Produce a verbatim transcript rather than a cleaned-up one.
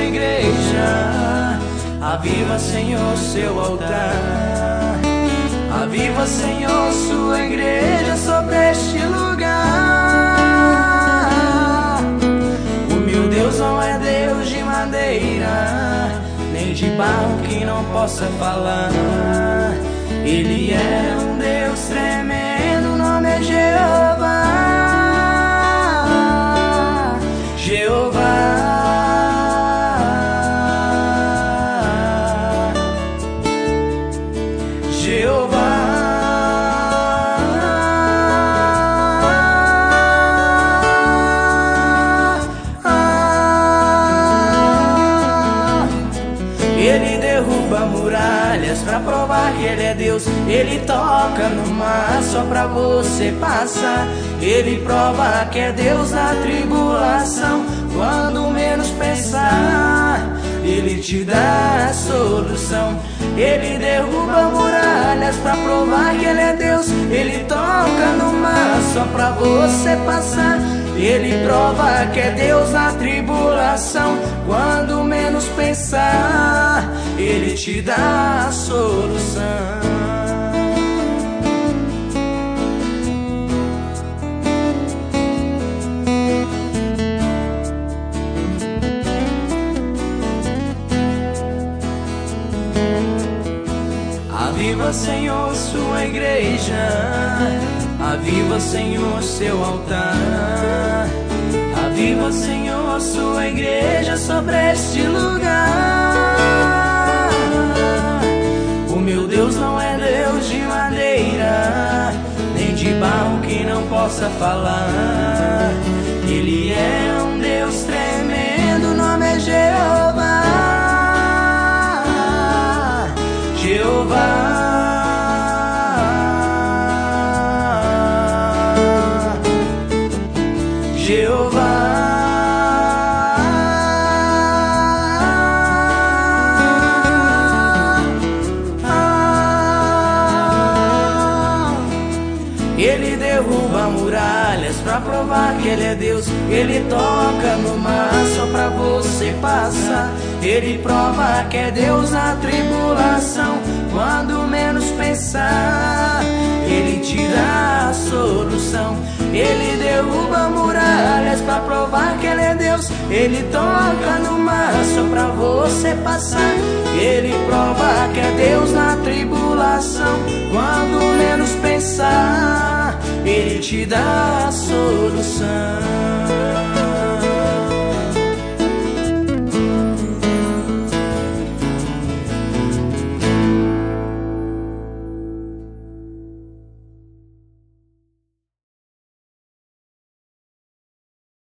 igreja. Aviva, Senhor, seu altar. Aviva, Senhor, sua igreja sobre este lugar. O meu Deus não é Deus de madeira, nem de barro que não possa falar. Ele é um Deus tremendo, o nome é Jeová. Jeová. Jeová. Ele derruba muralhas pra provar que Ele é Deus. Ele toca no mar só pra você passar. Ele prova que é Deus na tribulação. Quando menos pensar, Ele te dá a solução. Ele derruba muralhas pra provar que Ele é Deus. Ele toca no mar só pra você passar. Ele prova que é Deus na tribulação. Quando menos pensar, Ele te dá a solução. Aviva, Senhor, sua igreja. Aviva, Senhor, seu altar. Aviva, Senhor, sua igreja sobre este lugar. O meu Deus não é Deus de madeira, nem de barro que não possa falar. Ele é um Deus tremendo, o nome é Jeová. Jeová. Jeová. Ele derruba muralhas pra provar que Ele é Deus. Ele toca no mar só pra você passar. Ele prova que é Deus na tribulação. Quando menos pensar, Ele te dá a solução. Ele derruba muralhas pra provar que Ele é Deus. Ele toca no mar só pra você passar. Ele prova que é Deus na tribulação. Quando menos pensar, Ele te dá a solução.